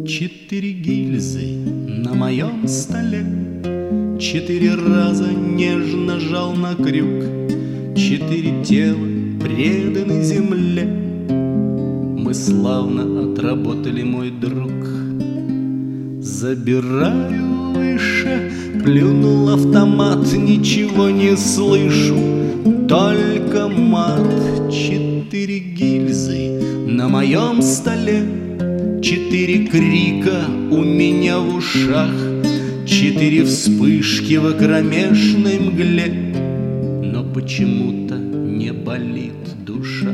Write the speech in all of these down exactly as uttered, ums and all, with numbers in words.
Четыре гильзы на моем столе, четыре раза нежно жал на крюк, четыре тела преданы земле. Мы славно отработали, мой друг. Забираю выше, плюнул автомат, ничего не слышу, только мат. Четыре гильзы на моем столе, четыре крика у меня в ушах, четыре вспышки в кромешной мгле, но почему-то не болит душа.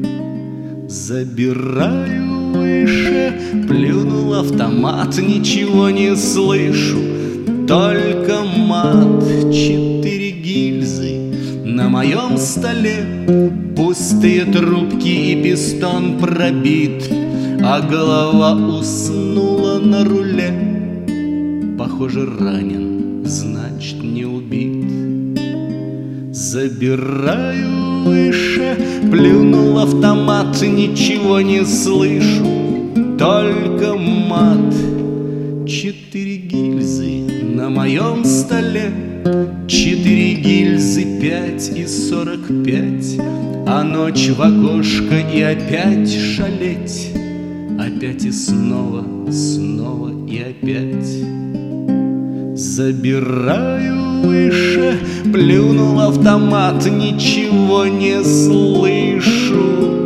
Забираю выше, плюнул автомат, ничего не слышу, только мат. Четыре гильзы на моем столе, пустые трубки и пистон пробит, а голова уснула на руле. Похоже, ранен, значит, не убит. Забираю выше, плюнул автомат, ничего не слышу, только мат. Четыре гильзы на моем столе, четыре гильзы, пять и сорок пять, а ночь в окошко и опять шалеть. Опять и снова, снова и опять. Забираю выше, плюнул автомат, ничего не слышу,